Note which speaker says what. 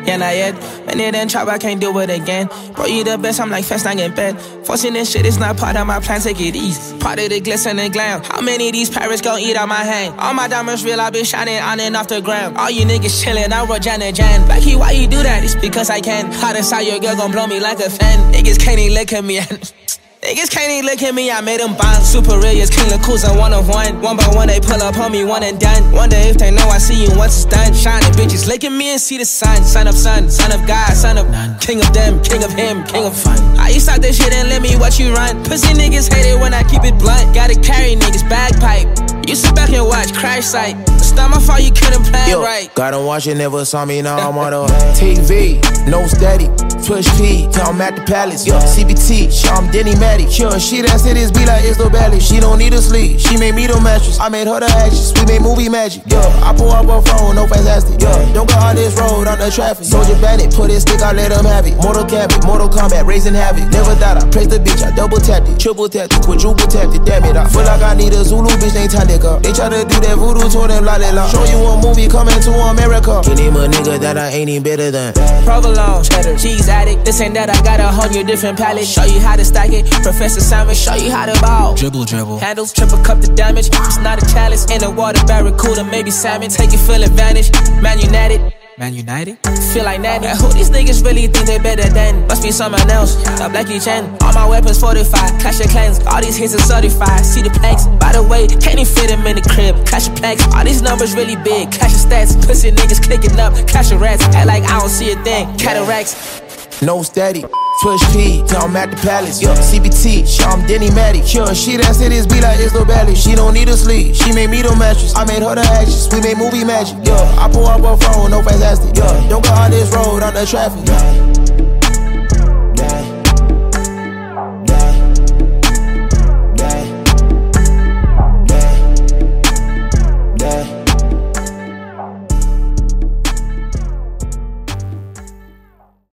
Speaker 1: not yet. When it ain't trap, I can't do it again. Bro, you the best, I'm like fast, not in bed. Forcing this shit is not part of my plan, take it easy. Part of the glitz and the glam. How many of these pirates gon' eat out my hand? All my diamonds real, I been shining on and off the gram. All you niggas chillin', I wrote Jan and Jan. Blackie, why you do that? It's because I can. Hot inside your girl gon' blow me like a fan. Niggas can't even look at me. Niggas can't even look at me, I made them bond. Super real, yes, King Lakuza, one of one. One by one, they pull up on me, one and done. Wonder if they know I see you once it's done. Shining bitches, look at me and see the sun. Son of God, son of none. King of them, king of him, king of fun. I used to stop this shit and let me watch you run. Pussy niggas hate it when I keep it blunt. Gotta carry niggas, bagpipe. You sit back and watch, crash site. It's not my fault you couldn't play right.
Speaker 2: Got him watching, never saw me, now I'm on the TV. No steady, push P, till I'm at the palace. CBT, show I'm Denny Matty. She dance to this beat like it's no belly. She don't need to sleep, she made me the mattress. I made her the actress, we made movie magic. I pull up a phone, no fantastic. Don't go on this road, on the traffic. Soldier bandit, put his stick, I let him have it. Mortal Kombat, raising havoc. Never thought I praised the bitch, I double tapped it. Triple tapped it, quadruple tapped it, damn it. I feel like I need a Zulu bitch, they time to go. They try to do that voodoo, told them la la la. Show you a movie coming to America. Can name a nigga that I ain't even better than
Speaker 1: Provolone, cheddar, cheese addict. This ain't that, I got a whole new different palette. Show you how to stack it, Professor Simon, show you how to ball.
Speaker 3: Dribble.
Speaker 1: Handles, triple cup the damage. It's not a chalice, in the water barracuda, maybe salmon. Take it full advantage, Man United, feel like Natty. Who these niggas really think they better than? Must be someone else, the Blackie Chen. All my weapons fortified, Clash of Clans. All these hits are certified, see the planks. By the way, can't even fit them in the crib. Clash of Planks, all these numbers really big. Clash of Stats, pussy niggas clicking up. Clash of Rats, act like I don't see a thing. Cataracts.
Speaker 2: No steady, push P, till I'm at the palace. CBT, show I'm Denny Matty. She dance to this beat like it's no belly. She don't need to sleep, she made me the mattress. I made her the actress, we made movie magic. I pull up a phone, no fantastic. Don't go on this road, on the traffic.